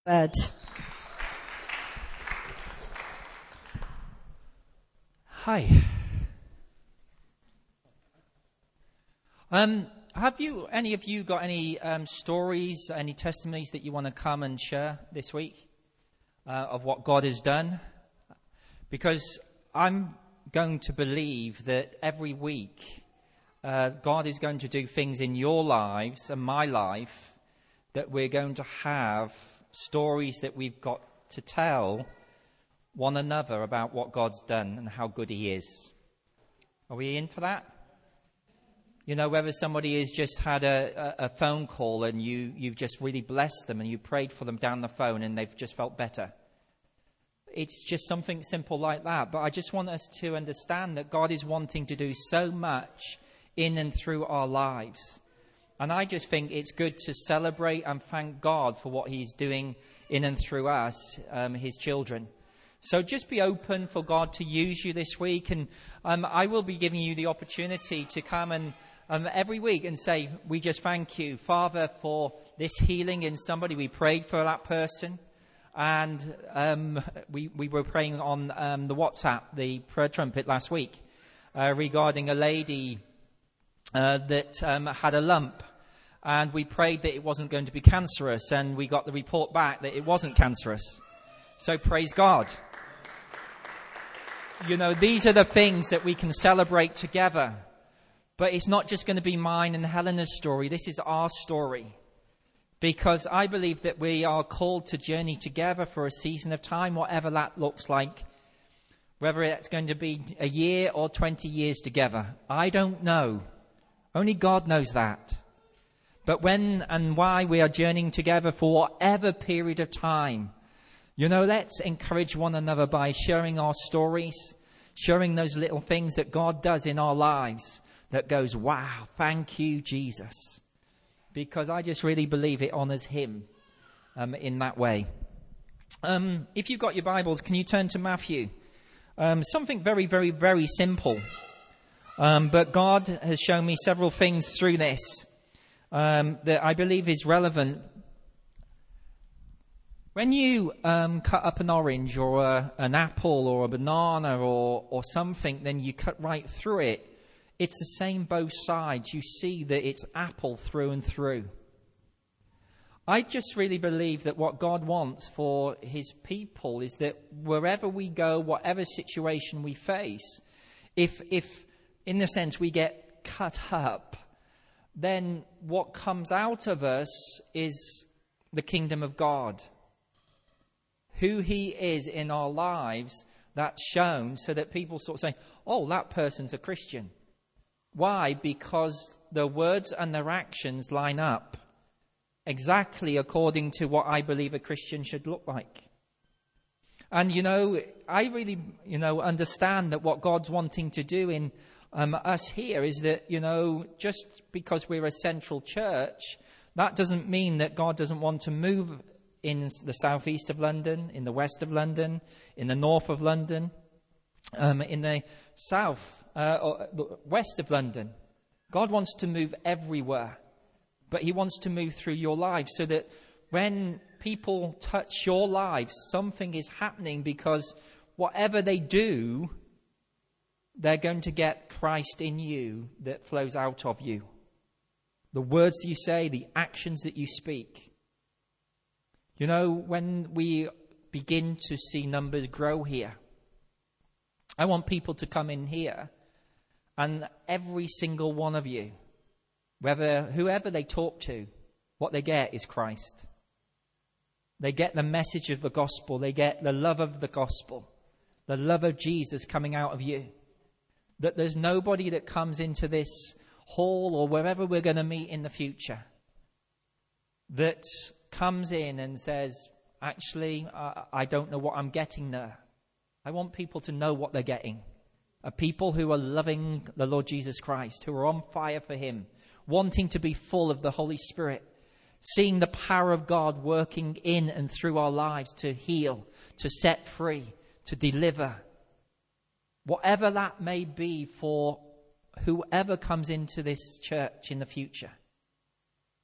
Word. Hi. Have any of you got any stories, any testimonies that you want to come and share this week of what God has done? Because I'm going to believe that every week God is going to do things in your lives and my life that we're going to have stories that we've got to tell one another about what God's done and how good he is. Are we in for that? You know, whether somebody has just had a phone call and you've just really blessed them and you prayed for them down the phone and they've just felt better. It's just something simple like that. But I just want us to understand that God is wanting to do so much in and through our lives. And I just think it's good to celebrate and thank God for what he's doing in and through us, his children. So just be open for God to use you this week. And I will be giving you the opportunity to come and every week and say, we just thank you, Father, for this healing in somebody. We prayed for that person. And we were praying on the WhatsApp, the prayer trumpet last week, regarding a lady that had a lump. And we prayed that it wasn't going to be cancerous, and we got the report back that it wasn't cancerous. So praise God. You know, these are the things that we can celebrate together. But it's not just going to be mine and Helena's story. This is our story. Because I believe that we are called to journey together for a season of time, whatever that looks like. Whether it's going to be a year or 20 years together. I don't know. Only God knows that. But when and why we are journeying together for whatever period of time, you know, let's encourage one another by sharing our stories, sharing those little things that God does in our lives that goes, wow, thank you, Jesus. Because I just really believe it honors him in that way. If you've got your Bibles, can you turn to Matthew? Something very, very, very simple. But God has shown me several things through this that I believe is relevant. When you cut up an orange or an apple or a banana or something, then you cut right through it. It's the same both sides. You see that it's apple through and through. I just really believe that what God wants for his people is that wherever we go, whatever situation we face, if in the sense we get cut up, then what comes out of us is the kingdom of God. Who he is in our lives, that's shown so that people sort of say, oh, that person's a Christian. Why? Because their words and their actions line up exactly according to what I believe a Christian should look like. And, you know, I really, understand that what God's wanting to do in us here is that, just because we're a central church, that doesn't mean that God doesn't want to move in the southeast of London, in the west of London, in the north of London, in the south or the west of London. God wants to move everywhere, but he wants to move through your life so that when people touch your life, something is happening, because whatever they do, they're going to get Christ in you that flows out of you. The words you say, the actions that you speak. You know, when we begin to see numbers grow here, I want people to come in here and every single one of you, whoever they talk to, what they get is Christ. They get the message of the gospel. They get the love of the gospel, the love of Jesus coming out of you. That there's nobody that comes into this hall or wherever we're going to meet in the future that comes in and says, actually, I don't know what I'm getting there. I want people to know what they're getting. A people who are loving the Lord Jesus Christ, who are on fire for him, wanting to be full of the Holy Spirit, seeing the power of God working in and through our lives to heal, to set free, to deliver. Whatever that may be for whoever comes into this church in the future.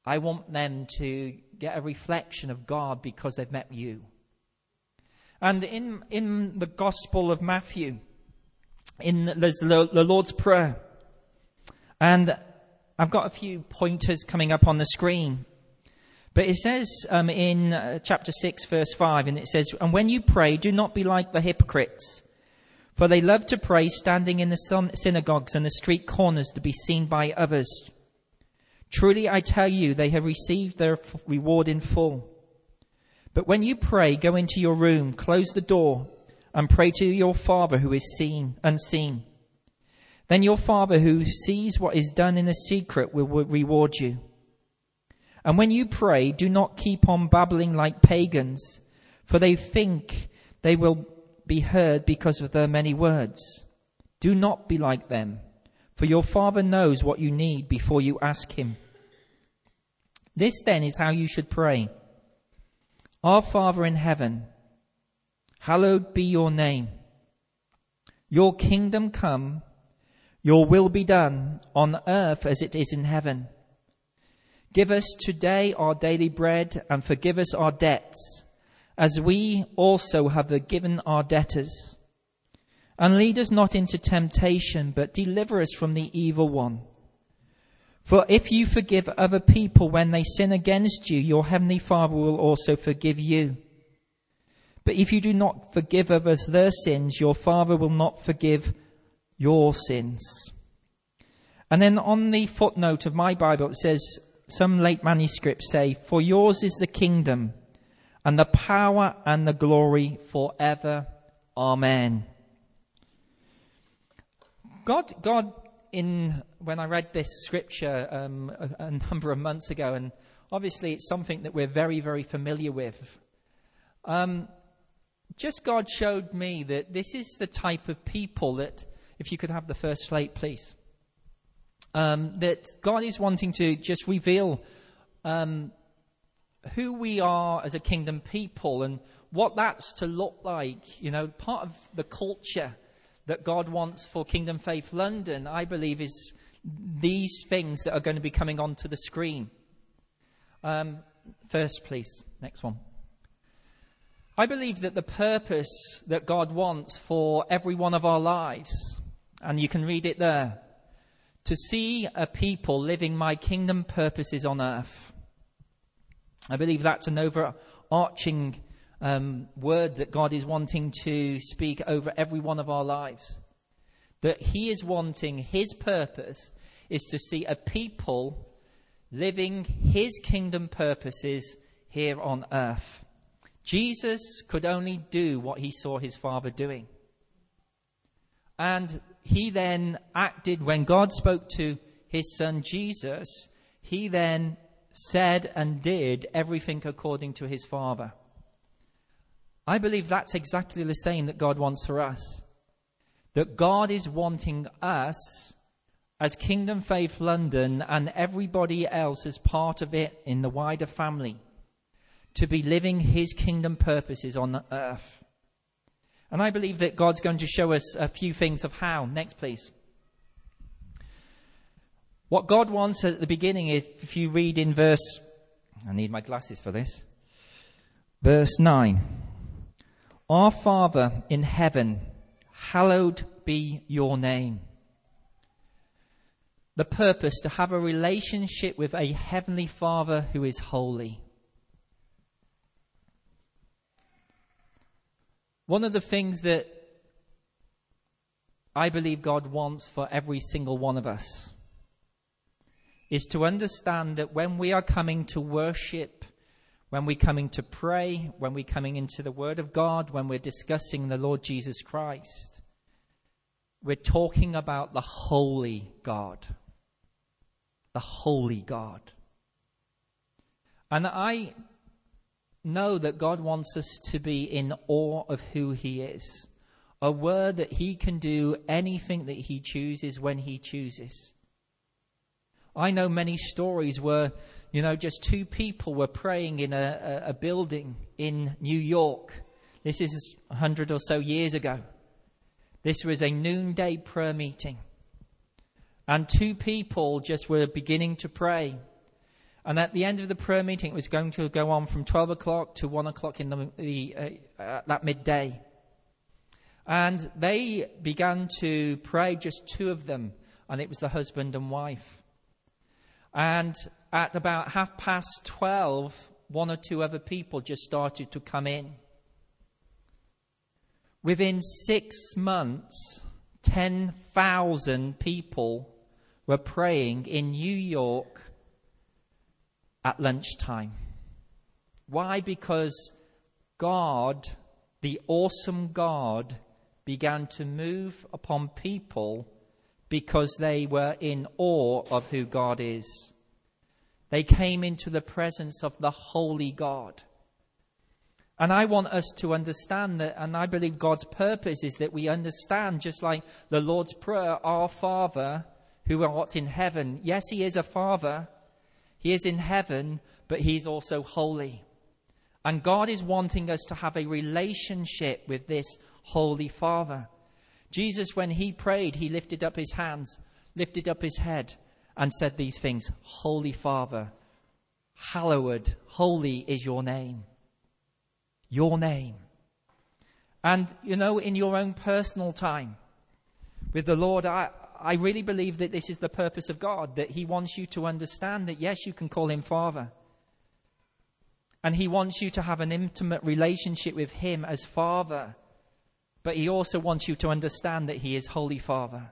I want them to get a reflection of God because they've met you. And in the Gospel of Matthew, there's the Lord's Prayer. And I've got a few pointers coming up on the screen. But it says in chapter 6, verse 5, and it says, "And when you pray, do not be like the hypocrites, for they love to pray standing in the synagogues and the street corners to be seen by others. Truly I tell you, they have received their reward in full. But when you pray, go into your room, close the door, and pray to your Father who is unseen. Then your Father who sees what is done in the secret will reward you. And when you pray, do not keep on babbling like pagans, for they think they will be heard because of their many words. Do not be like them, for your Father knows what you need before you ask him. This then is how you should pray. Our Father in heaven, hallowed be your name. Your kingdom come, your will be done on earth as it is in heaven. Give us today our daily bread and forgive us our debts, as we also have forgiven our debtors. And lead us not into temptation, but deliver us from the evil one. For if you forgive other people when they sin against you, your heavenly Father will also forgive you. But if you do not forgive others their sins, your Father will not forgive your sins." And then on the footnote of my Bible, it says, some late manuscripts say, "For yours is the kingdom and the power and the glory forever. Amen." God, when I read this scripture a number of months ago, and obviously it's something that we're very, very familiar with, just God showed me that this is the type of people that, if you could have the first slate, please, that God is wanting to just reveal who we are as a kingdom people and what that's to look like. Part of the culture that God wants for Kingdom Faith London, I believe, is these things that are going to be coming onto the screen. First, please. Next one. I believe that the purpose that God wants for every one of our lives, and you can read it there, to see a people living my kingdom purposes on earth. I believe that's an overarching word that God is wanting to speak over every one of our lives. That he is wanting, his purpose is to see a people living his kingdom purposes here on earth. Jesus could only do what he saw his Father doing. And he then acted when God spoke to his son Jesus. He then said and did everything according to his Father. I believe that's exactly the same that God wants for us. That God is wanting us as Kingdom Faith London and everybody else as part of it in the wider family to be living his kingdom purposes on earth. And I believe that God's going to show us a few things of how. Next, please. What God wants at the beginning, if you read in verse... I need my glasses for this. Verse 9. Our Father in heaven, hallowed be your name. The purpose, to have a relationship with a heavenly Father who is holy. One of the things that I believe God wants for every single one of us is to understand that when we are coming to worship, when we're coming to pray, when we're coming into the Word of God, when we're discussing the Lord Jesus Christ, we're talking about the holy God. The holy God. And I know that God wants us to be in awe of who he is. Aware that he can do anything that he chooses when he chooses. I know many stories where, just two people were praying in a building in New York. This is 100 or so years ago. This was a noonday prayer meeting. And two people just were beginning to pray. And at the end of the prayer meeting, it was going to go on from 12 o'clock to 1 o'clock in that midday. And they began to pray, just two of them, and it was the husband and wife. And at about 12:30, one or two other people just started to come in. Within 6 months, 10,000 people were praying in New York at lunchtime. Why? Because God, the awesome God, began to move upon people because they were in awe of who God is. They came into the presence of the holy God. And I want us to understand that, and I believe God's purpose is that we understand, just like the Lord's Prayer, our Father who art in heaven. Yes, he is a Father. He is in heaven, but he's also holy. And God is wanting us to have a relationship with this Holy Father. Jesus, when he prayed, he lifted up his hands, lifted up his head, and said these things: Holy Father, hallowed, holy is your name. Your name. And, in your own personal time with the Lord, I really believe that this is the purpose of God, that he wants you to understand that, yes, you can call him Father. And he wants you to have an intimate relationship with him as Father. But he also wants you to understand that he is Holy Father.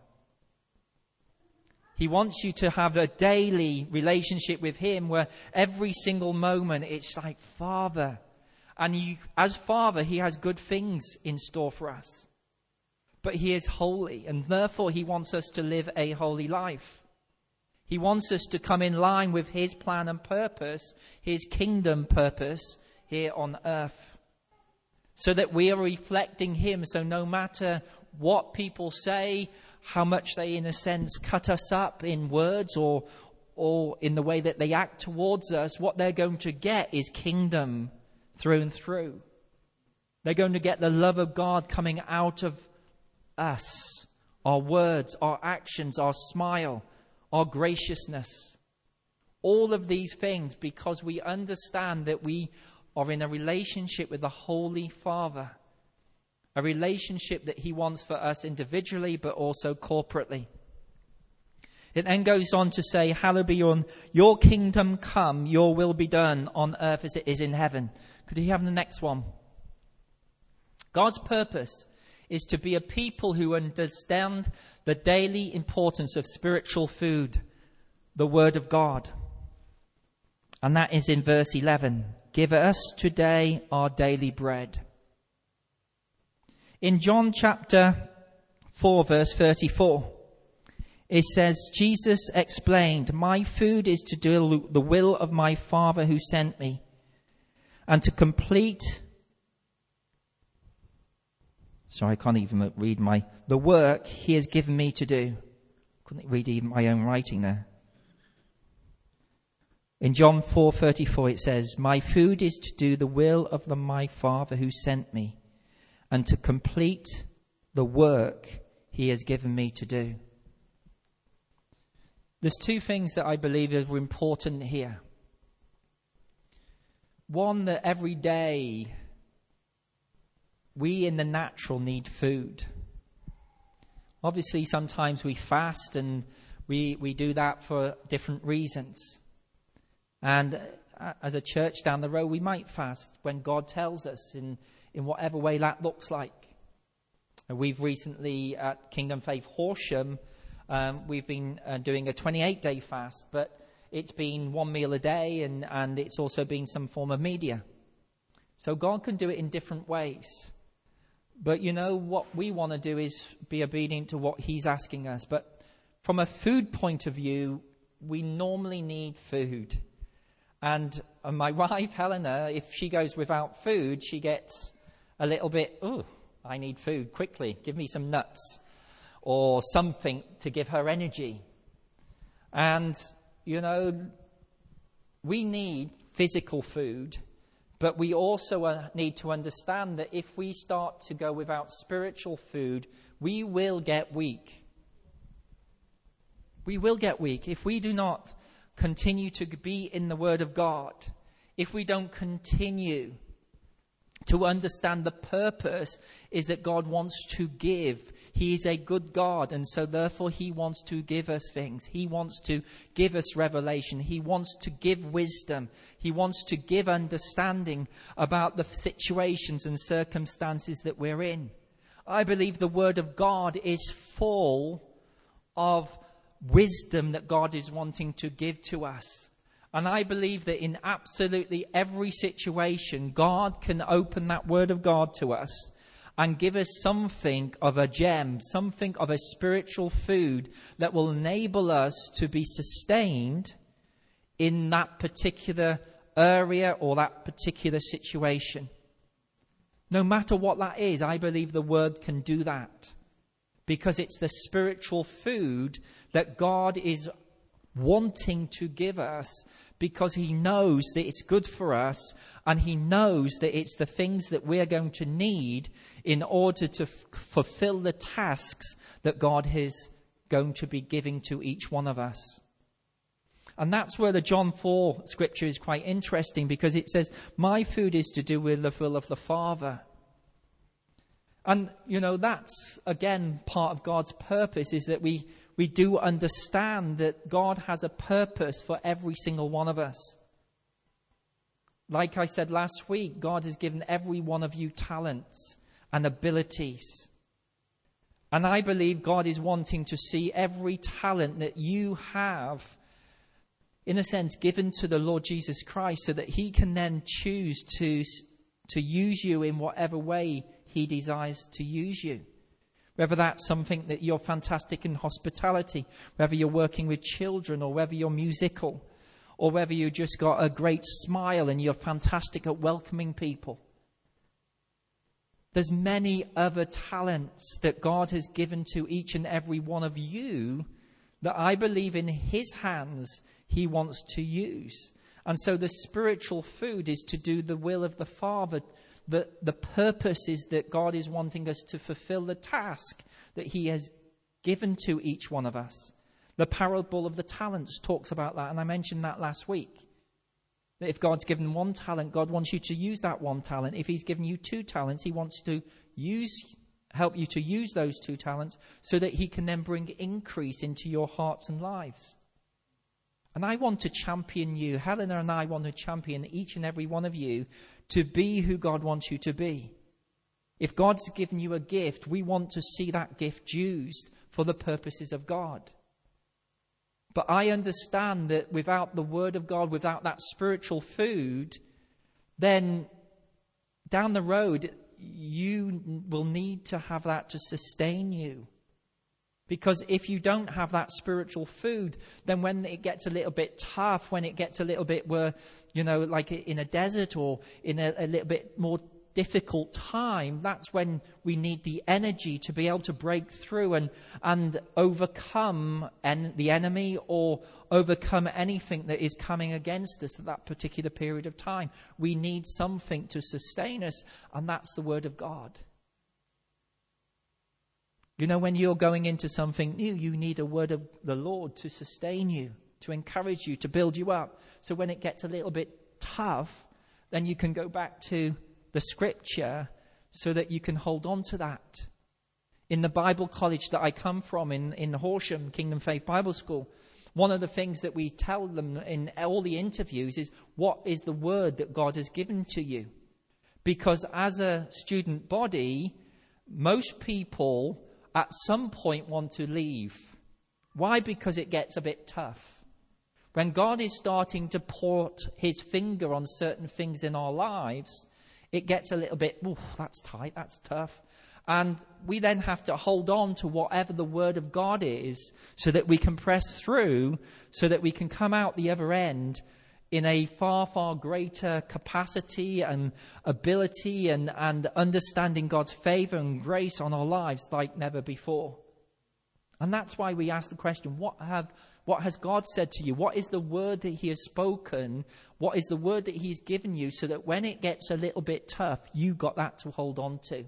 He wants you to have a daily relationship with him where every single moment it's like, Father. And as Father, he has good things in store for us. But he is holy, and therefore he wants us to live a holy life. He wants us to come in line with his plan and purpose, his kingdom purpose here on earth, so that we are reflecting him. So no matter what people say, how much they, in a sense, cut us up in words or in the way that they act towards us, what they're going to get is kingdom through and through. They're going to get the love of God coming out of us, our words, our actions, our smile, our graciousness. All of these things, because we understand that we are in a relationship with the Holy Father. A relationship that he wants for us individually, but also corporately. It then goes on to say, hallowed be your kingdom come, your will be done on earth as it is in heaven. Could you have the next one? God's purpose is to be a people who understand the daily importance of spiritual food, the Word of God. And that is in verse 11. Give us today our daily bread. In John chapter 4, verse 34, it says, Jesus explained, my food is to do the will of my Father who sent me, and to complete... Sorry, I can't even read the work he has given me to do. Couldn't read even my own writing there. In John 4:34 it says, my food is to do the will of my Father who sent me, and to complete the work he has given me to do. There's two things that I believe are important here. One, that every day we in the natural need food. Obviously, sometimes we fast, and we do that for different reasons. And as a church down the road, we might fast when God tells us in whatever way that looks like. And we've recently, at Kingdom Faith Horsham, we've been doing a 28-day fast, but it's been one meal a day, and it's also been some form of media. So God can do it in different ways. But what we want to do is be obedient to what he's asking us. But from a food point of view, we normally need food. And my wife, Helena, if she goes without food, she gets a little bit, I need food, quickly, give me some nuts or something to give her energy. And, we need physical food, but we also need to understand that if we start to go without spiritual food, we will get weak. We will get weak. If we do not continue to be in the Word of God, if we don't continue to understand the purpose is that God wants to give. He is a good God, and so therefore he wants to give us things. He wants to give us revelation. He wants to give wisdom. He wants to give understanding about the situations and circumstances that we're in. I believe the Word of God is full of wisdom that God is wanting to give to us. And I believe that in absolutely every situation, God can open that Word of God to us and give us something of a gem, something of a spiritual food that will enable us to be sustained in that particular area or that particular situation. No matter what that is, I believe the Word can do that, because it's the spiritual food that God is wanting to give us, because he knows that it's good for us, and he knows that it's the things that we're going to need in order to fulfill the tasks that God is going to be giving to each one of us. And that's where the John 4 scripture is quite interesting, because it says, my food is to do with the will of the Father. And, that's, again, part of God's purpose, is that we do understand that God has a purpose for every single one of us. Like I said last week, God has given every one of you talents and abilities. And I believe God is wanting to see every talent that you have, in a sense, given to the Lord Jesus Christ, so that he can then choose to use you in whatever way he desires to use you. Whether that's something that you're fantastic in hospitality, whether you're working with children, or whether you're musical, or whether you just got a great smile and you're fantastic at welcoming people. There's many other talents that God has given to each and every one of you that I believe in his hands he wants to use. And so the spiritual food is to do the will of the Father. The purpose is that God is wanting us to fulfill the task that he has given to each one of us. The parable of the talents talks about that, and I mentioned that last week. That if God's given one talent, God wants you to use that one talent. If he's given you 2 talents, he wants to help you to use those 2 talents so that he can then bring increase into your hearts and lives. And I want to champion you. Helena and I want to champion each and every one of you to be who God wants you to be. If God's given you a gift, we want to see that gift used for the purposes of God. But I understand that without the Word of God, without that spiritual food, then down the road, you will need to have that to sustain you. Because if you don't have that spiritual food, then when it gets a little bit tough, when it gets a little bit like in a desert or in a little bit more difficult time, that's when we need the energy to be able to break through and overcome the enemy, or overcome anything that is coming against us at that particular period of time. We need something to sustain us, and that's the Word of God. When you're going into something new, you need a word of the Lord to sustain you, to encourage you, to build you up. So when it gets a little bit tough, then you can go back to the scripture so that you can hold on to that. In the Bible college that I come from in Horsham, Kingdom Faith Bible School, one of the things that we tell them in all the interviews is, what is the word that God has given to you? Because as a student body, most people at some point want to leave. Why? Because it gets a bit tough. When God is starting to put his finger on certain things in our lives, it gets a little bit, that's tight, that's tough. And we then have to hold on to whatever the Word of God is, so that we can press through, so that we can come out the other end in a far, far greater capacity and ability and understanding God's favor and grace on our lives like never before. And that's why we ask the question, what has God said to you? What is the word that he has spoken? What is the word that he's given you, so that when it gets a little bit tough, you got that to hold on to?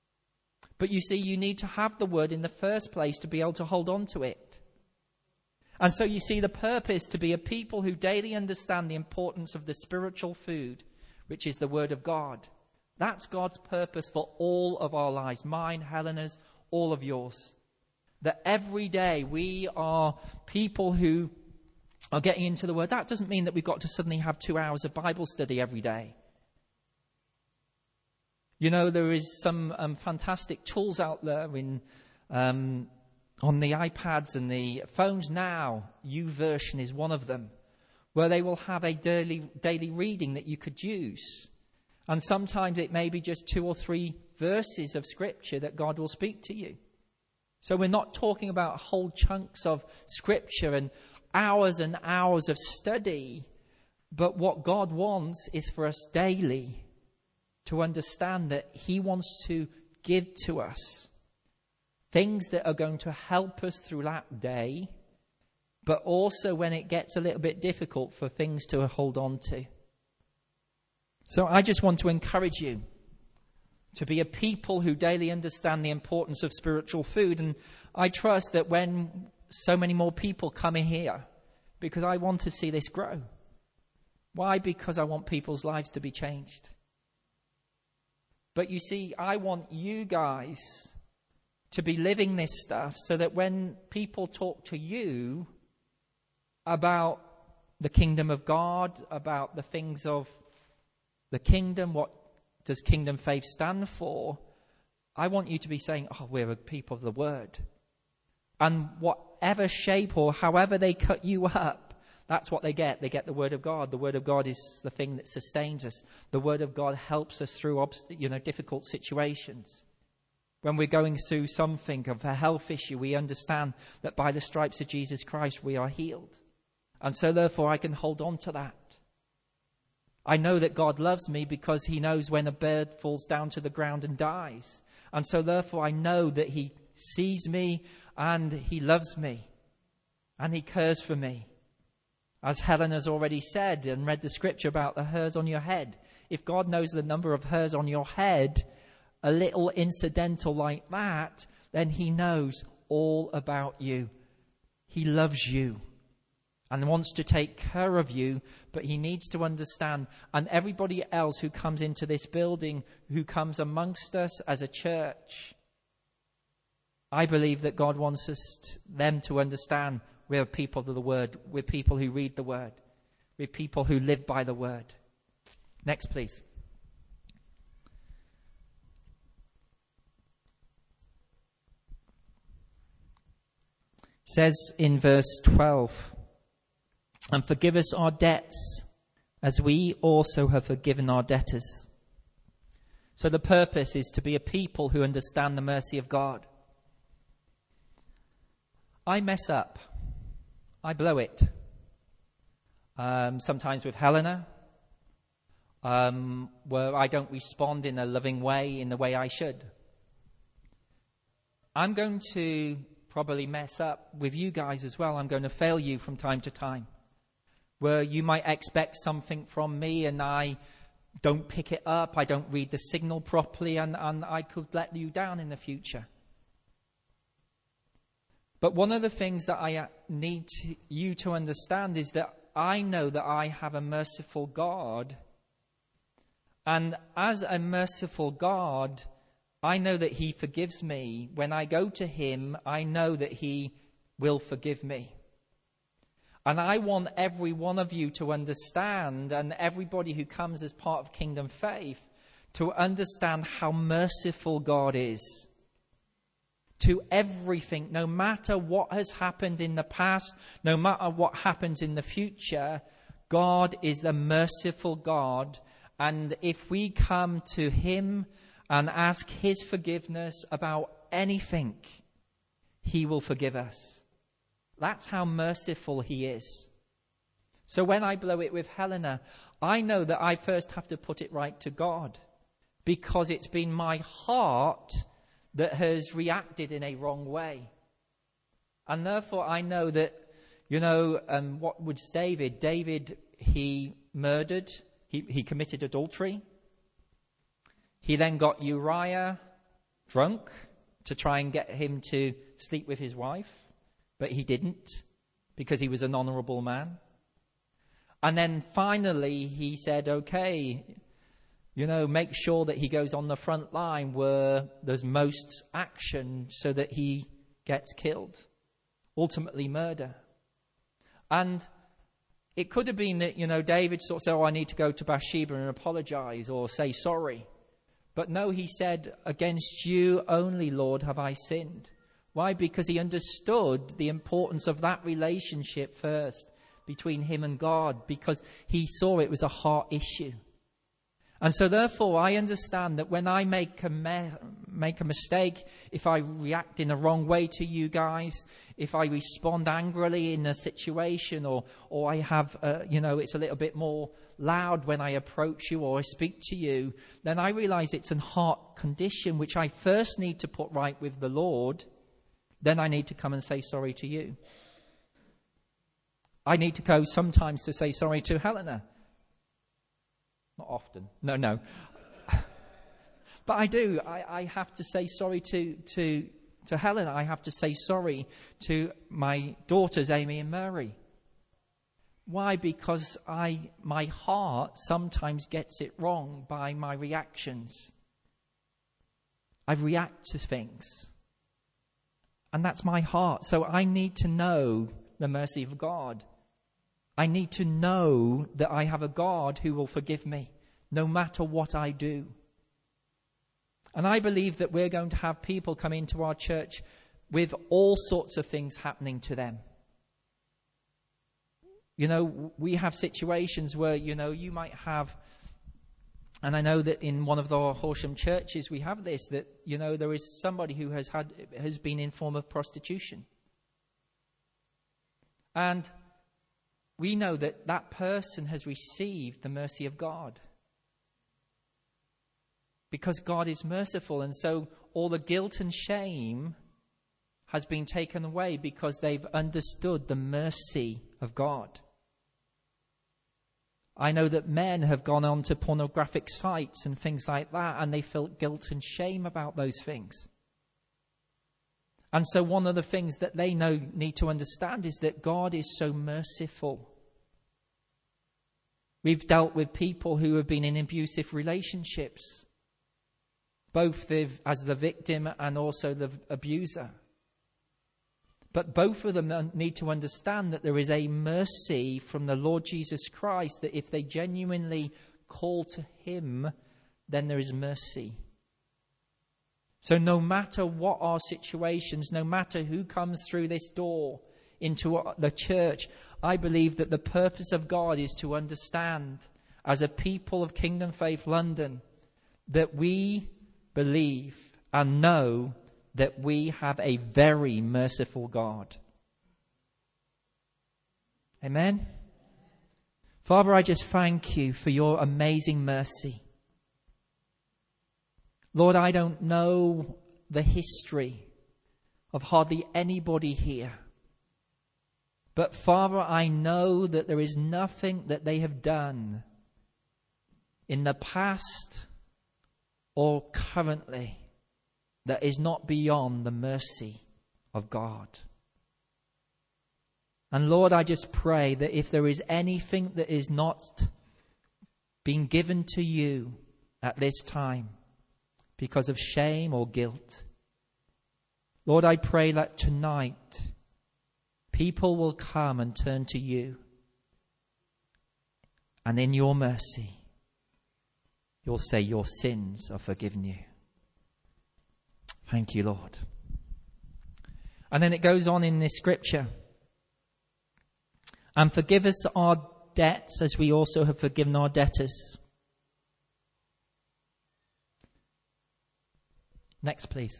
But you see, you need to have the word in the first place to be able to hold on to it. And so you see the purpose to be a people who daily understand the importance of the spiritual food, which is the Word of God. That's God's purpose for all of our lives, mine, Helena's, all of yours. That every day we are people who are getting into the Word. That doesn't mean that we've got to suddenly have 2 hours of Bible study every day. You know, there is some fantastic tools out there on the iPads and the phones now. YouVersion is one of them, where they will have a daily reading that you could use. And sometimes it may be just 2 or 3 verses of Scripture that God will speak to you. So we're not talking about whole chunks of Scripture and hours of study. But what God wants is for us daily to understand that He wants to give to us things that are going to help us through that day, but also when it gets a little bit difficult, for things to hold on to. So I just want to encourage you to be a people who daily understand the importance of spiritual food. And I trust that when so many more people come in here, because I want to see this grow. Why? Because I want people's lives to be changed. But you see, I want you guys to be living this stuff so that when people talk to you about the kingdom of God, about the things of the kingdom, what does kingdom faith stand for? I want you to be saying, oh, we're a people of the Word. And whatever shape or however they cut you up, that's what they get. They get the Word of God. The Word of God is the thing that sustains us. The Word of God helps us through difficult situations. When we're going through something of a health issue, we understand that by the stripes of Jesus Christ we are healed. And so therefore I can hold on to that. I know that God loves me because He knows when a bird falls down to the ground and dies. And so therefore I know that He sees me and He loves me and He cares for me. As Helen has already said and read the scripture about the hairs on your head. If God knows the number of hairs on your head, a little incidental like that, then He knows all about you. He loves you and wants to take care of you, but He needs to understand, and everybody else who comes into this building, who comes amongst us as a church, I believe that God wants them to understand we're people of the Word, we're people who read the Word, we're people who live by the Word. Next, please. It says in verse 12, and forgive us our debts as we also have forgiven our debtors. So the purpose is to be a people who understand the mercy of God. I mess up. I blow it. Sometimes with Helena, where I don't respond in a loving way, in the way I should. I'm going to probably mess up with you guys as well. I'm going to fail you from time to time, where you might expect something from me and I don't pick it up, I don't read the signal properly, and I could let you down in the future. But one of the things that I need you to understand is that I know that I have a merciful God. And as a merciful God, I know that He forgives me. When I go to Him, I know that He will forgive me. And I want every one of you to understand, and everybody who comes as part of Kingdom Faith, to understand how merciful God is to everything. No matter what has happened in the past, no matter what happens in the future, God is the merciful God. And if we come to Him and ask His forgiveness about anything, He will forgive us. That's how merciful He is. So when I blow it with Helena, I know that I first have to put it right to God, because it's been my heart that has reacted in a wrong way. And therefore I know that, what was David? David, he murdered, he committed adultery. He then got Uriah drunk to try and get him to sleep with his wife, but he didn't. because he was an honourable man. And then finally he said, okay, make sure that he goes on the front line where there's most action so that he gets killed. Ultimately murder. And it could have been that, David sort of said, I need to go to Bathsheba and apologize or say sorry. But no, he said, against you only, Lord, have I sinned. Why? Because he understood the importance of that relationship first between him and God, because he saw it was a heart issue. And so therefore, I understand that when I make a mistake, if I react in the wrong way to you guys, if I respond angrily in a situation, or I have, it's a little bit more loud when I approach you or I speak to you, then I realize it's a heart condition which I first need to put right with the Lord. Then I need to come and say sorry to you. I need to go sometimes to say sorry to Helena. Not often. No. But I do. I have to say sorry to Helen. I have to say sorry to my daughters, Amy and Mary. Why? Because my heart sometimes gets it wrong by my reactions. I react to things. And that's my heart. So I need to know the mercy of God. I need to know that I have a God who will forgive me no matter what I do. And I believe that we're going to have people come into our church with all sorts of things happening to them. We have situations where, you might have, and I know that in one of the Horsham churches we have this, that, there is somebody who has been in form of prostitution. And we know that that person has received the mercy of God. Because God is merciful, and so all the guilt and shame has been taken away because they've understood the mercy of God. I know that men have gone on to pornographic sites and things like that, and they felt guilt and shame about those things. And so one of the things that they need to understand is that God is so merciful. We've dealt with people who have been in abusive relationships, both as the victim and also the abuser. But both of them need to understand that there is a mercy from the Lord Jesus Christ, that if they genuinely call to him, then there is mercy. So no matter what our situations, no matter who comes through this door into the church, I believe that the purpose of God is to understand, as a people of Kingdom Faith London, that we believe and know that we have a very merciful God. Amen? Father, I just thank you for your amazing mercy. Lord, I don't know the history of hardly anybody here. But Father, I know that there is nothing that they have done in the past or currently that is not beyond the mercy of God. And Lord, I just pray that if there is anything that is not being given to you at this time because of shame or guilt, Lord, I pray that tonight people will come and turn to you. And in your mercy, you'll say your sins are forgiven you. Thank you, Lord. And then it goes on in this scripture. And forgive us our debts as we also have forgiven our debtors. Next, please.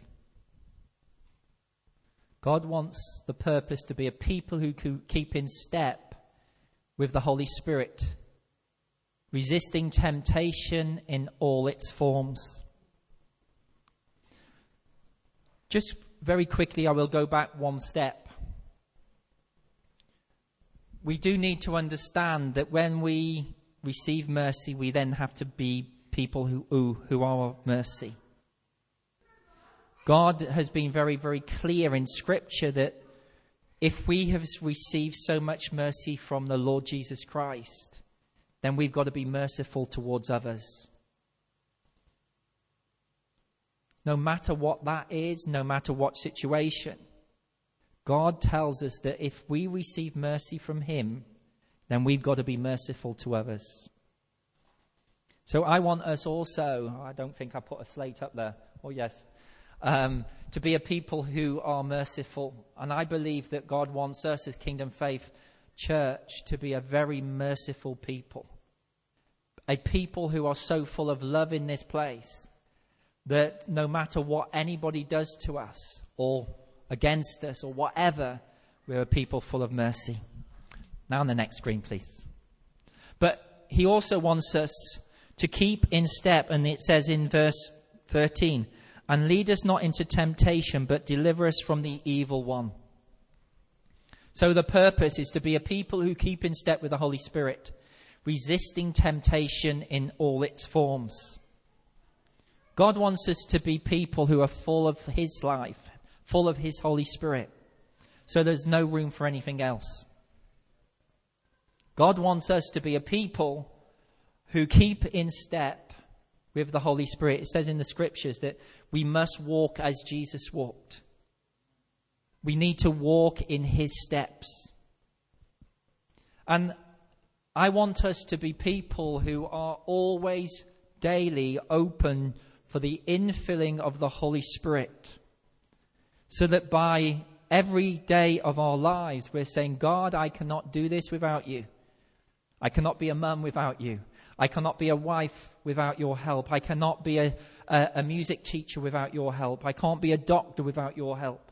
God wants the purpose to be a people who keep in step with the Holy Spirit, resisting temptation in all its forms. Just very quickly, I will go back one step. We do need to understand that when we receive mercy, we then have to be people who are of mercy. God has been very, very clear in Scripture that if we have received so much mercy from the Lord Jesus Christ, then we've got to be merciful towards others. No matter what that is, no matter what situation, God tells us that if we receive mercy from him, then we've got to be merciful to others. So I want us also, I don't think I put a slate up there. Oh, yes. To be a people who are merciful. And I believe that God wants us as Kingdom Faith Church to be a very merciful people. A people who are so full of love in this place that no matter what anybody does to us or against us or whatever, we're a people full of mercy. Now on the next screen, please. But he also wants us to keep in step, and it says in verse 13, and lead us not into temptation, but deliver us from the evil one. So the purpose is to be a people who keep in step with the Holy Spirit, resisting temptation in all its forms. God wants us to be people who are full of his life, full of his Holy Spirit. So there's no room for anything else. God wants us to be a people who keep in step with the Holy Spirit. It says in the scriptures that we must walk as Jesus walked. We need to walk in his steps. And I want us to be people who are always daily open for the infilling of the Holy Spirit. So that by every day of our lives, we're saying, God, I cannot do this without you. I cannot be a mum without you. I cannot be a wife without your help. I cannot be a music teacher without your help. I can't be a doctor without your help.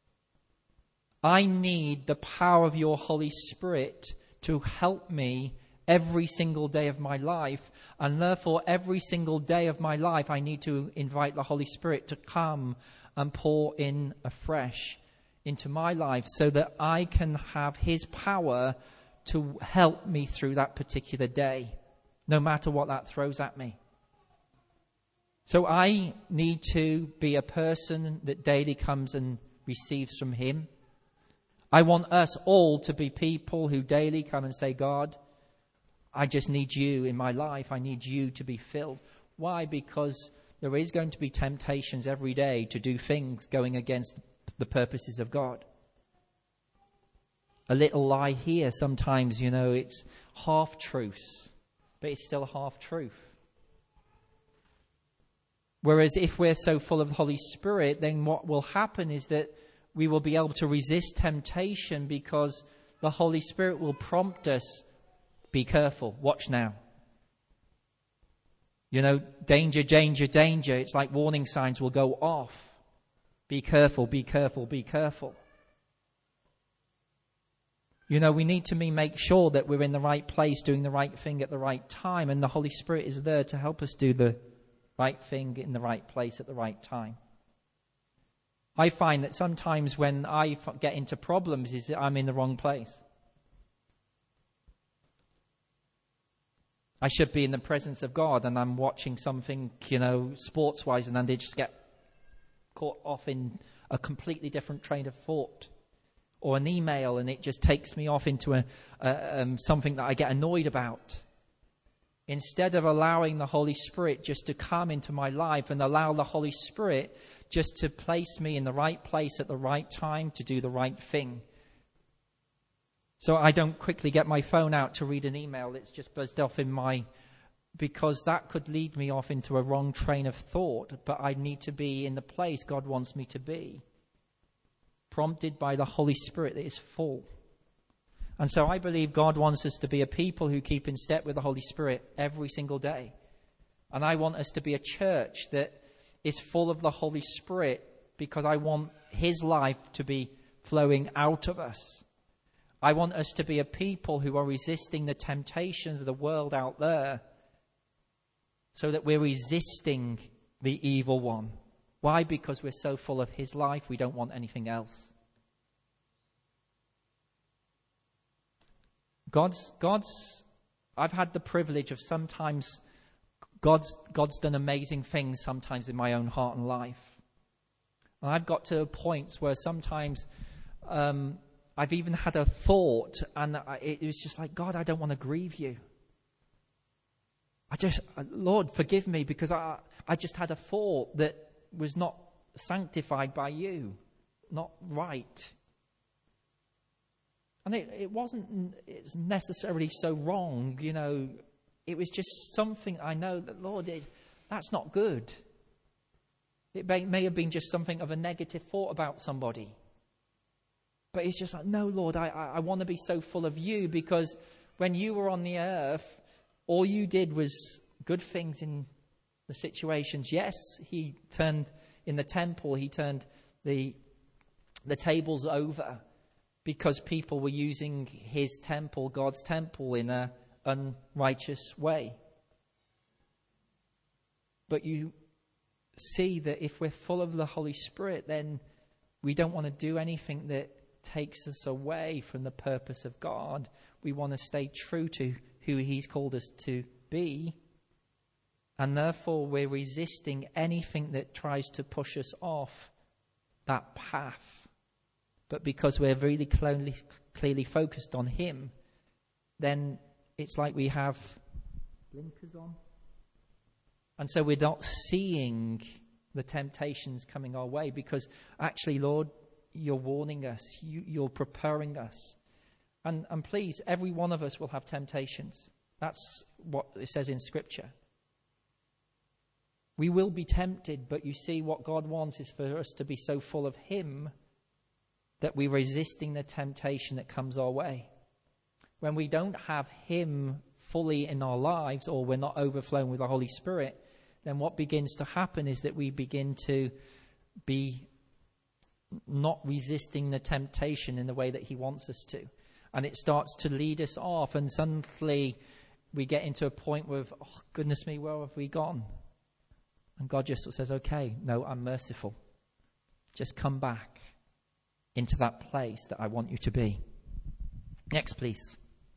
I need the power of your Holy Spirit to help me every single day of my life. And therefore, every single day of my life, I need to invite the Holy Spirit to come and pour in afresh into my life so that I can have his power to help me through that particular day, no matter what that throws at me. So I need to be a person that daily comes and receives from him. I want us all to be people who daily come and say, God, I just need you in my life. I need you to be filled. Why? Because there is going to be temptations every day to do things going against the purposes of God. A little lie here, sometimes, it's half-truths, but it's still a half-truth. Whereas if we're so full of the Holy Spirit, then what will happen is that we will be able to resist temptation because the Holy Spirit will prompt us, be careful, watch now. Danger, danger, danger. It's like warning signs will go off. Be careful, be careful, be careful. We need to make sure that we're in the right place, doing the right thing at the right time, and the Holy Spirit is there to help us do the right thing in the right place at the right time. I find that sometimes when I get into problems is that I'm in the wrong place. I should be in the presence of God and I'm watching something, sports-wise, and then they just get caught off in a completely different train of thought. Or an email, and it just takes me off into something that I get annoyed about. Instead of allowing the Holy Spirit just to come into my life and allow the Holy Spirit just to place me in the right place at the right time to do the right thing. So I don't quickly get my phone out to read an email. It's just buzzed off because that could lead me off into a wrong train of thought. But I need to be in the place God wants me to be, prompted by the Holy Spirit that is full. And so I believe God wants us to be a people who keep in step with the Holy Spirit every single day. And I want us to be a church that is full of the Holy Spirit because I want his life to be flowing out of us. I want us to be a people who are resisting the temptations of the world out there so that we're resisting the evil one. Why? Because we're so full of his life, we don't want anything else. I've had the privilege of sometimes God's done amazing things sometimes in my own heart and life. And I've got to points where sometimes I've even had a thought, and it was just like, God, I don't want to grieve you. Lord, forgive me, because I just had a thought that was not sanctified by you, not right. And it wasn't necessarily so wrong, It was just something I know that, Lord, that's not good. It may have been just something of a negative thought about somebody. But it's just like, no, Lord, I want to be so full of you, because when you were on the earth, all you did was good things in the situations. Yes, he turned in the temple, he turned the tables over because people were using his temple, God's temple, in an unrighteous way. But you see that if we're full of the Holy Spirit, then we don't want to do anything that takes us away from the purpose of God. We want to stay true to who he's called us to be. And therefore, we're resisting anything that tries to push us off that path. But because we're really clearly focused on him, then it's like we have blinkers on. And so we're not seeing the temptations coming our way, because actually, Lord, you're warning us. You're preparing us. And please, every one of us will have temptations. That's what it says in Scripture. We will be tempted, but you see, what God wants is for us to be so full of him that we're resisting the temptation that comes our way. When we don't have him fully in our lives, or we're not overflowing with the Holy Spirit, then what begins to happen is that we begin to be not resisting the temptation in the way that he wants us to. And it starts to lead us off, and suddenly we get into a point where, oh, goodness me, where have we gone? And God just says, okay, no, I'm merciful. Just come back into that place that I want you to be. Next, please.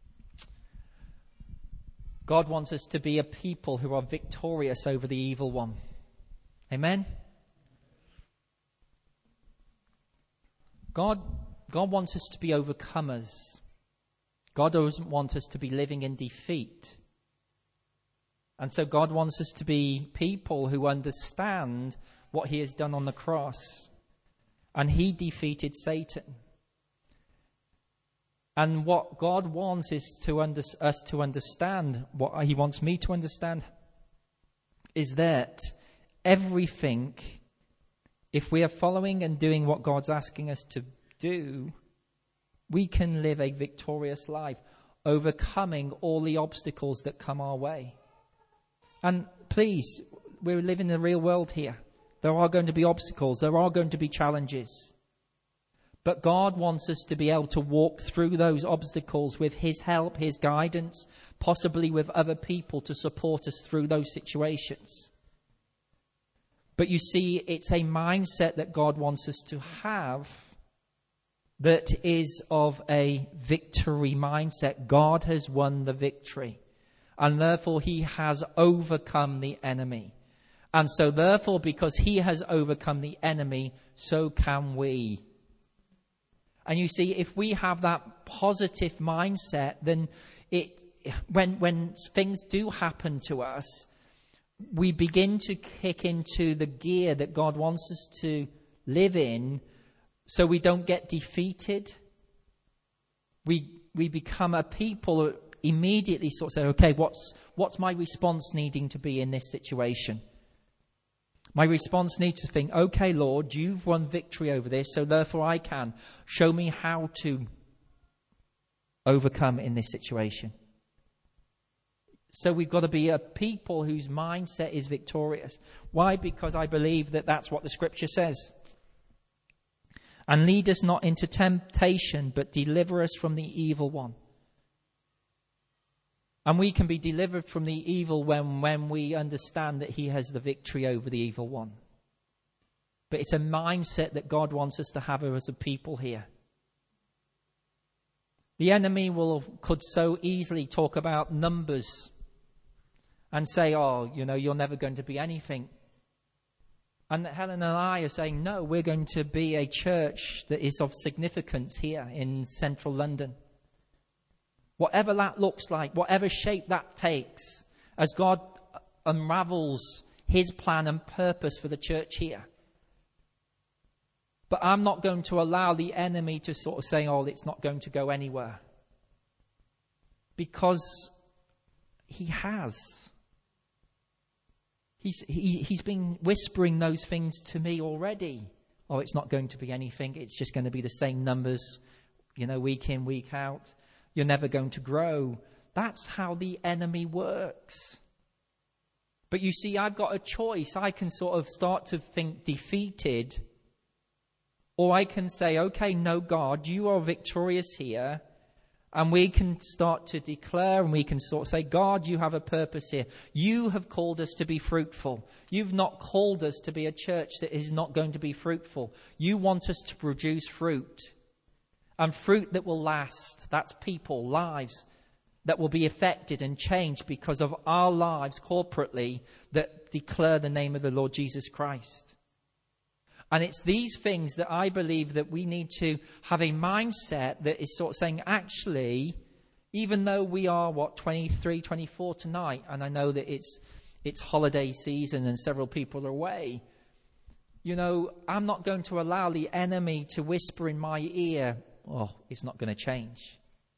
God wants us to be a people who are victorious over the evil one. Amen? God wants us to be overcomers. God doesn't want us to be living in defeat. And so God wants us to be people who understand what he has done on the cross. And he defeated Satan. And what God wants is us to understand, what he wants me to understand, is that everything, if we are following and doing what God's asking us to do, we can live a victorious life, overcoming all the obstacles that come our way. And please, we're living in the real world here. There are going to be obstacles. There are going to be challenges. But God wants us to be able to walk through those obstacles with his help, his guidance, possibly with other people to support us through those situations. But you see, it's a mindset that God wants us to have that is of a victory mindset. God has won the victory. And therefore, he has overcome the enemy. And so therefore, because he has overcome the enemy, so can we. And you see, if we have that positive mindset, then when things do happen to us, we begin to kick into the gear that God wants us to live in, so we don't get defeated. We become a people who immediately sort of say, okay, what's my response needing to be in this situation? My response needs to think, okay, Lord, you've won victory over this, so therefore I can. Show me how to overcome in this situation. So we've got to be a people whose mindset is victorious. Why? Because I believe that that's what the Scripture says. And lead us not into temptation, but deliver us from the evil one. And we can be delivered from the evil when we understand that he has the victory over the evil one. But it's a mindset that God wants us to have as a people here. The enemy could so easily talk about numbers and say, oh, you're never going to be anything. And Helen and I are saying, no, we're going to be a church that is of significance here in central London. Whatever that looks like, whatever shape that takes, as God unravels his plan and purpose for the church here. But I'm not going to allow the enemy to sort of say, oh, it's not going to go anywhere. Because he has. He's been whispering those things to me already. Oh, it's not going to be anything. It's just going to be the same numbers, week in, week out. You're never going to grow. That's how the enemy works. But you see, I've got a choice. I can sort of start to think defeated. Or I can say, okay, no, God, you are victorious here. And we can start to declare and we can sort of say, God, you have a purpose here. You have called us to be fruitful. You've not called us to be a church that is not going to be fruitful. You want us to produce fruit. And fruit that will last. That's people, lives that will be affected and changed because of our lives corporately that declare the name of the Lord Jesus Christ. And it's these things that I believe that we need to have a mindset that is sort of saying, actually, even though we are, 23, 24 tonight, and I know that it's holiday season and several people are away, I'm not going to allow the enemy to whisper in my ear, oh, it's not going to change.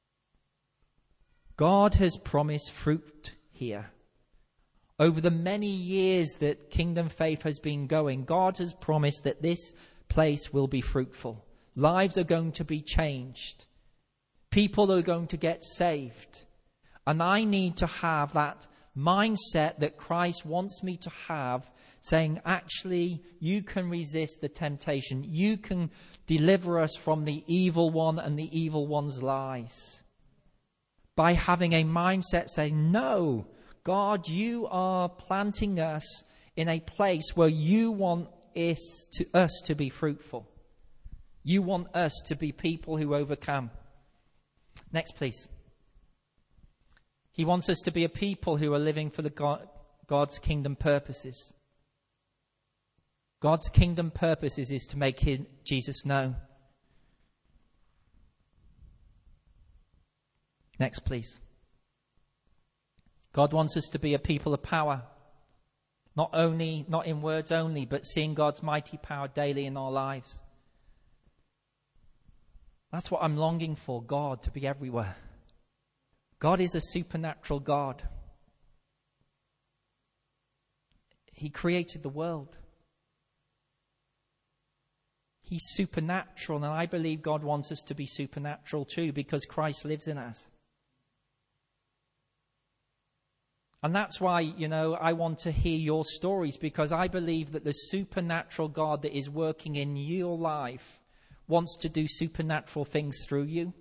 God has promised fruit here. Over the many years that Kingdom Faith has been going, God has promised that this place will be fruitful. Lives are going to be changed. People are going to get saved. And I need to have that mindset that Christ wants me to have, saying, actually, you can resist the temptation. You can deliver us from the evil one and the evil one's lies. By having a mindset saying, no, God, you are planting us in a place where you want us to be fruitful. You want us to be people who overcome. Next, please. He wants us to be a people who are living for God's kingdom purposes. God's kingdom purposes is to make Jesus known. Next, please. God wants us to be a people of power. Not in words only, but seeing God's mighty power daily in our lives. That's what I'm longing for, God to be everywhere. God is a supernatural God. He created the world. He's supernatural, and I believe God wants us to be supernatural too, because Christ lives in us. And that's why, I want to hear your stories, because I believe that the supernatural God that is working in your life wants to do supernatural things through you.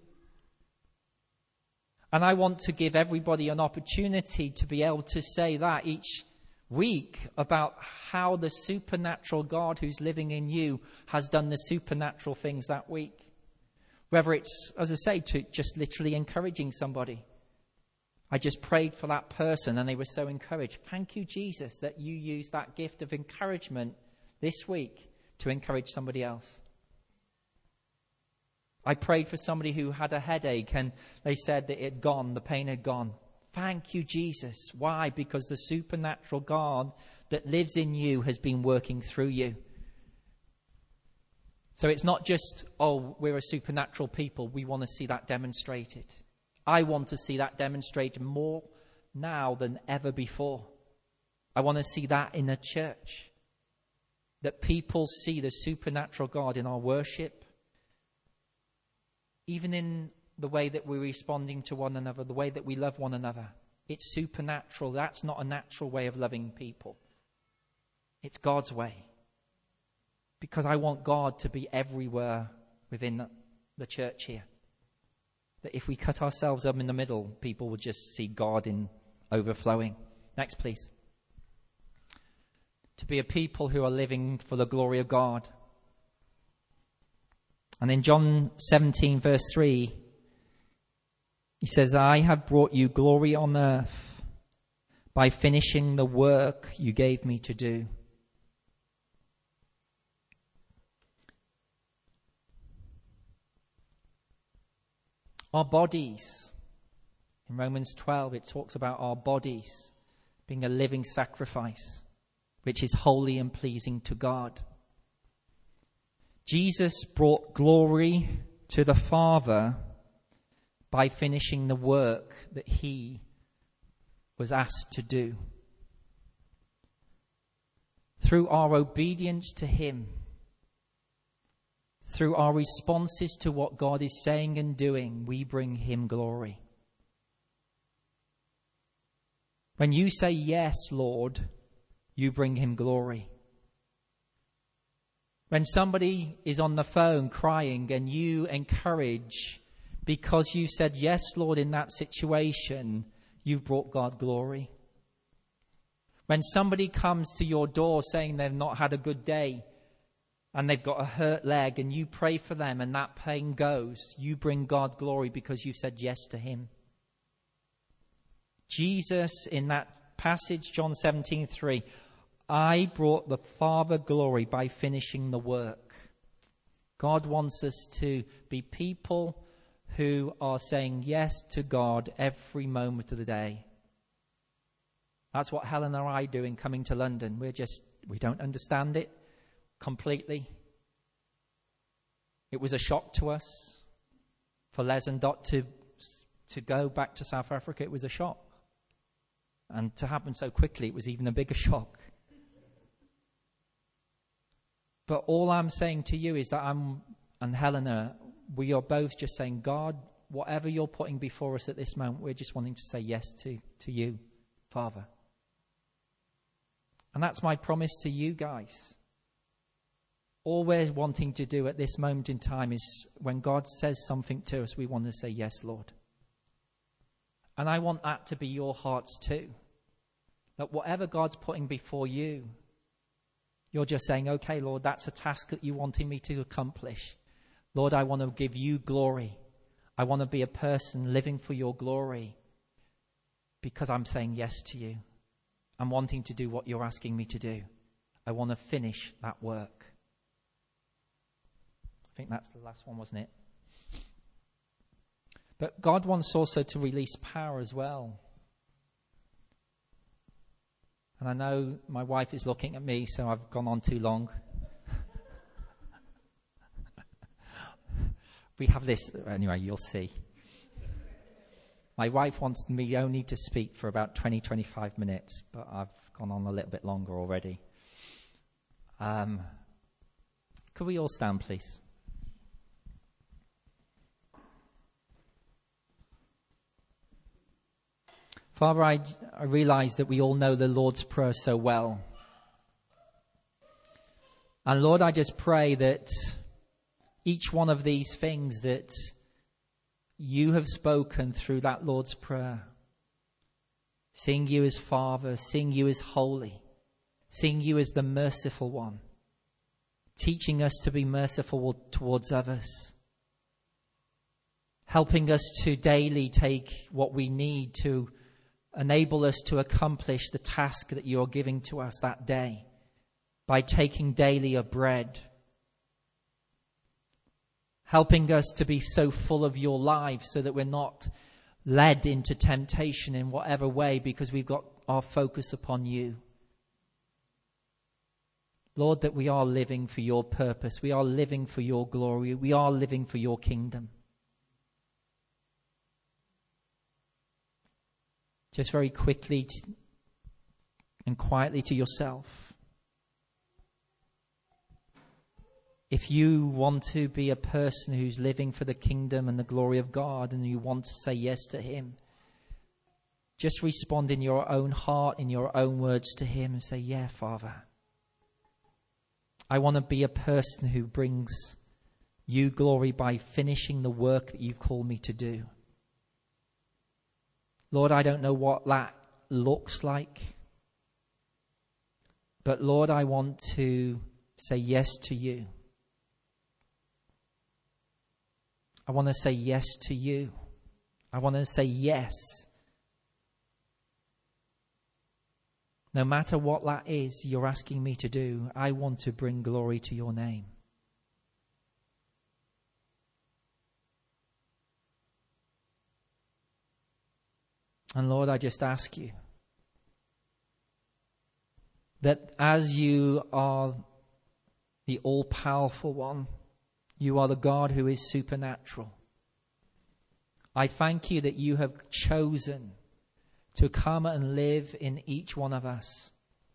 And I want to give everybody an opportunity to be able to say that each week about how the supernatural God who's living in you has done the supernatural things that week. Whether it's, as I say, to just literally encouraging somebody. I just prayed for that person and they were so encouraged. Thank you, Jesus, that you used that gift of encouragement this week to encourage somebody else. I prayed for somebody who had a headache and they said that it had gone, the pain had gone. Thank you, Jesus. Why? Because the supernatural God that lives in you has been working through you. So it's not just, oh, we're a supernatural people. We want to see that demonstrated. I want to see that demonstrated more now than ever before. I want to see that in the church. That people see the supernatural God in our worship. Even in the way that we're responding to one another, the way that we love one another. It's supernatural. That's not a natural way of loving people. It's God's way. Because I want God to be everywhere within the church here. That if we cut ourselves up in the middle, people will just see God in overflowing. Next, please. To be a people who are living for the glory of God. And in John 17, verse 3, he says, I have brought you glory on earth by finishing the work you gave me to do. Our bodies. In Romans 12, it talks about our bodies being a living sacrifice, which is holy and pleasing to God. Jesus brought glory to the Father by finishing the work that he was asked to do. Through our obedience to him, through our responses to what God is saying and doing, we bring him glory. When you say, yes, Lord, you bring him glory. When somebody is on the phone crying and you encourage because you said, yes, Lord, in that situation, you've brought God glory. When somebody comes to your door saying they've not had a good day and they've got a hurt leg and you pray for them and that pain goes, you bring God glory because you said yes to him. Jesus, in that passage, John 17:3, I brought the Father glory by finishing the work. God wants us to be people who are saying yes to God every moment of the day. That's what Helen and I do in coming to London. We don't understand it completely. It was a shock to us. For Les and Dot to go back to South Africa, it was a shock. And to happen so quickly, it was even a bigger shock. But all I'm saying to you is that and Helena, we are both just saying, God, whatever you're putting before us at this moment, we're just wanting to say yes to you, Father. And that's my promise to you guys. All we're wanting to do at this moment in time is when God says something to us, we want to say, yes, Lord. And I want that to be your hearts too. That whatever God's putting before you, you're just saying, okay, Lord, that's a task that you wanted me to accomplish. Lord, I want to give you glory. I want to be a person living for your glory because I'm saying yes to you. I'm wanting to do what you're asking me to do. I want to finish that work. I think that's the last one, wasn't it? But God wants also to release power as well. And I know my wife is looking at me, so I've gone on too long. We have this, anyway, you'll see. My wife wants me only to speak for about 20-25 minutes, but I've gone on a little bit longer already. Could we all stand, please? Father, I realize that we all know the Lord's Prayer so well. And Lord, I just pray that each one of these things that you have spoken through that Lord's Prayer, seeing you as Father, seeing you as holy, seeing you as the merciful one, teaching us to be merciful towards others, helping us to daily take what we need to enable us to accomplish the task that you are giving to us that day by taking daily a bread, helping us to be so full of your life so that we're not led into temptation in whatever way because we've got our focus upon you. Lord, that we are living for your purpose. We are living for your glory. We are living for your kingdom. Just very quickly and quietly to yourself. If you want to be a person who's living for the kingdom and the glory of God and you want to say yes to him, just respond in your own heart, in your own words to him and say, yeah, Father. I want to be a person who brings you glory by finishing the work that you've called me to do. Lord, I don't know what that looks like. But Lord, I want to say yes to you. I want to say yes to you. I want to say yes. No matter what that is you're asking me to do, I want to bring glory to your name. And Lord, I just ask you that as you are the all-powerful one, you are the God who is supernatural. I thank you that you have chosen to come and live in each one of us.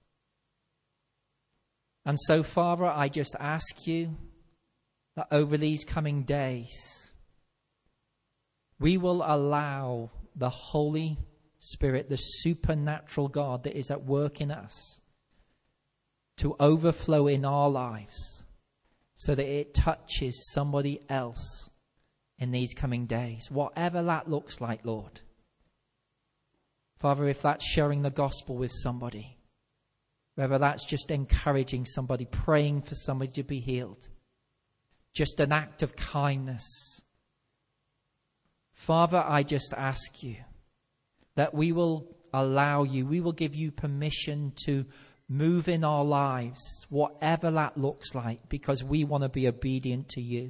And so, Father, I just ask you that over these coming days, we will allow the Holy Spirit, the supernatural God that is at work in us, to overflow in our lives so that it touches somebody else in these coming days, whatever that looks like, Lord. Father, if that's sharing the gospel with somebody, whether that's just encouraging somebody, praying for somebody to be healed, just an act of kindness. Father, I just ask you that we will allow you, we will give you permission to move in our lives, whatever that looks like, because we want to be obedient to you.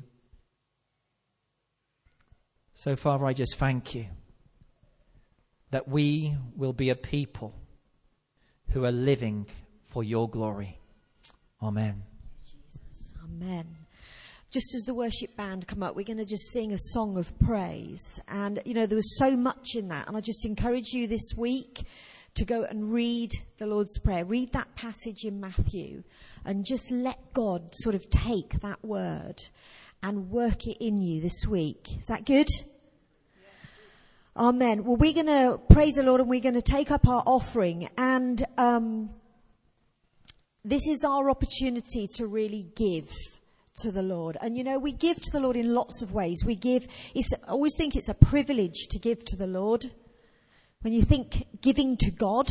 So, Father, I just thank you that we will be a people who are living for your glory. Amen. Jesus, amen. Just as the worship band come up, we're going to just sing a song of praise. And, you know, there was so much in that. And I just encourage you this week to go and read the Lord's Prayer. Read that passage in Matthew and just let God sort of take that word and work it in you this week. Is that good? Amen. Well, we're going to praise the Lord and we're going to take up our offering. And this is our opportunity to really give to the Lord. And, you know, we give to the Lord in lots of ways. I always think it's a privilege to give to the Lord. When you think giving to God,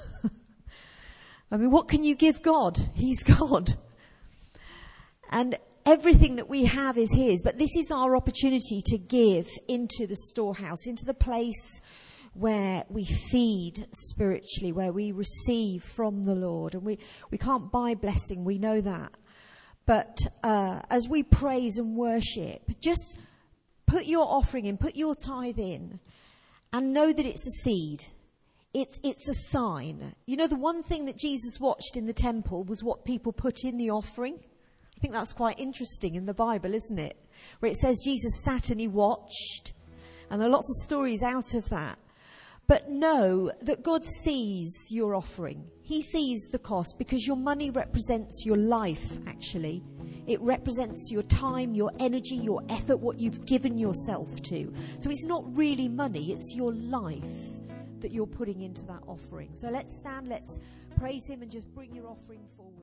I mean, what can you give God? He's God. And everything that we have is his. But this is our opportunity to give into the storehouse, into the place where we feed spiritually, where we receive from the Lord. And we can't buy blessing, we know that. But as we praise and worship, just put your offering in, put your tithe in, and know that it's a seed. It's a sign. You know, the one thing that Jesus watched in the temple was what people put in the offering. I think that's quite interesting in the Bible, isn't it? Where it says Jesus sat and he watched. And there are lots of stories out of that. But know that God sees your offering. He sees the cost, because your money represents your life, actually. It represents your time, your energy, your effort, what you've given yourself to. So it's not really money, it's your life that you're putting into that offering. So let's stand, let's praise him and just bring your offering forward.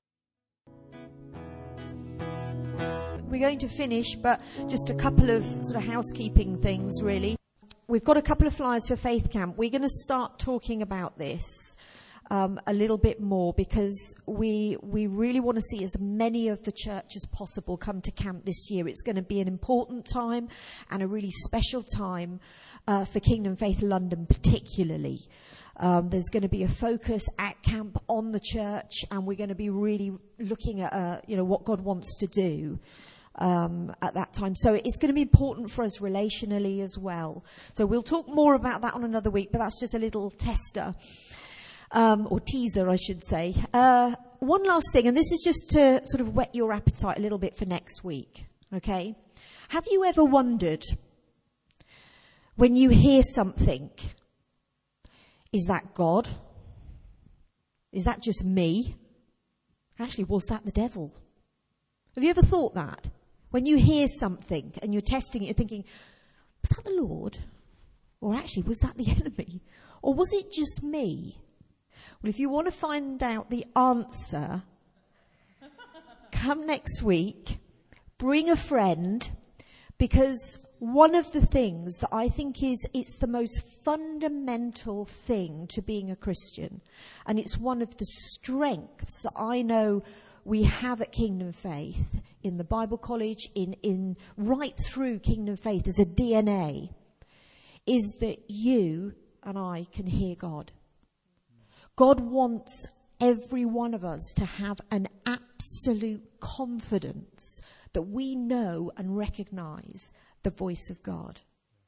We're going to finish, but just a couple of sort of housekeeping things, really. We've got a couple of flyers for Faith Camp. We're going to start talking about this a little bit more, because we really want to see as many of the church as possible come to camp this year. It's going to be an important time and a really special time for Kingdom Faith London particularly. There's going to be a focus at camp on the church, and we're going to be really looking at what God wants to do at that time. So it's going to be important for us relationally as well. So we'll talk more about that on another week, but that's just a little tester, or teaser, I should say. One last thing, and this is just to sort of whet your appetite a little bit for next week, okay? Have you ever wondered, when you hear something, is that God? Is that just me? Actually, was that the devil? Have you ever thought that? When you hear something and you're testing it, you're thinking, was that the Lord? Or actually, was that the enemy? Or was it just me? Well, if you want to find out the answer, come next week, bring a friend, because one of the things that I think it's the most fundamental thing to being a Christian, and it's one of the strengths that I know we have at Kingdom Faith, in the Bible College, in right through Kingdom Faith as a DNA, is that you and I can hear God. God wants every one of us to have an absolute confidence that we know and recognize the voice of God.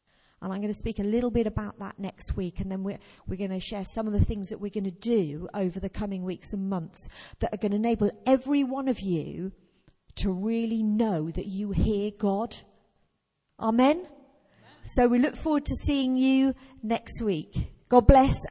And I'm going to speak a little bit about that next week. And then we're going to share some of the things that we're going to do over the coming weeks and months that are going to enable every one of you to really know that you hear God. Amen? So we look forward to seeing you next week. God bless.